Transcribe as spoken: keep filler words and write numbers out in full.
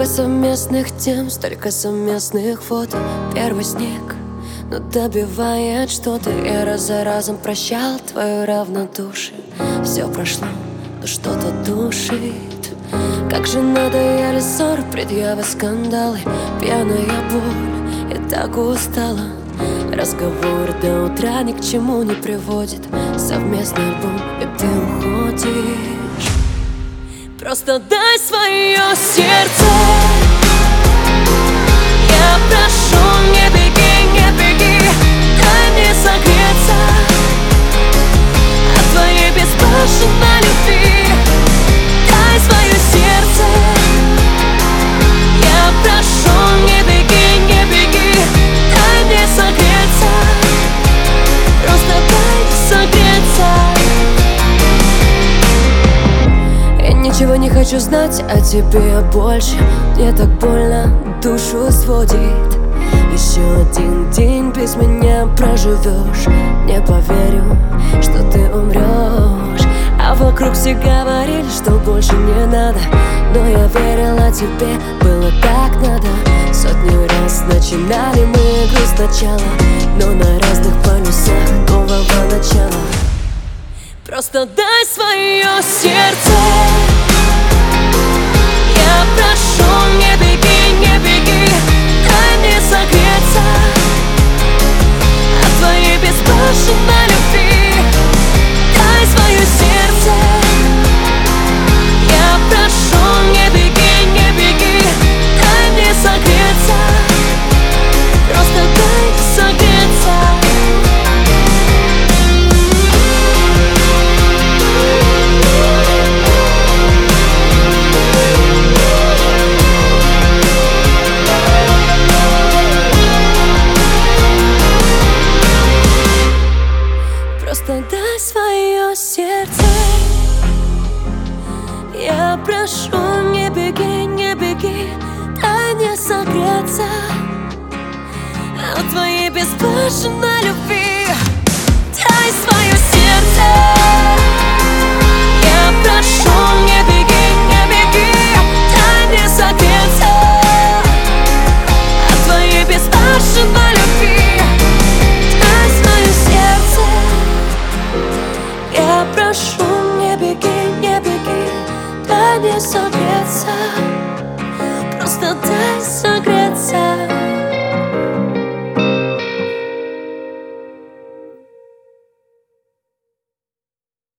Столько совместных тем, столько совместных фото. Первый снег, но добивает что-то. Я раз за разом прощал твое равнодушие. Все прошло, но что-то душит. Как же надоели ссоры, предъявы, скандалы, пьяная боль, я так устала. Разговор до утра ни к чему не приводит. Совместный альбом, и ты уходишь. Просто дай свое сердце. Я прошу, не беги, не беги, дай мне согреться от твоей безбашенной любви. Дай свое сердце. Я прошу, не беги, не беги, дай мне согреться. Просто дай согреться. Я ничего не хочу знать о тебе больше. Мне так больно, душу сводит. Еще один день без меня проживешь. Не поверю, что ты умрешь. А вокруг все говорили, что больше не надо. Но я верила тебе, было так надо. Сотню раз начинали мы игру сначала, но на разных полюсах нового начала. Просто дай свое сердце. Я прошу, не беги, не беги, дай мне согреться от твоей безбашенной любви. Дай свое сердце. Я прошу, не беги, не беги, дай мне согреться. Просто дай согреться. Просто дай свое сердце. Я прошу, не беги, не беги, дай мне согреться от твоей безбашенной любви. Дай свое сердце. Я прошу, не беги, не беги, дай мне согреться от твоей безбашенной любви. Дай свое сердце. Я прошу, не беги, не беги, дай мне согреться. Просто дай согреться.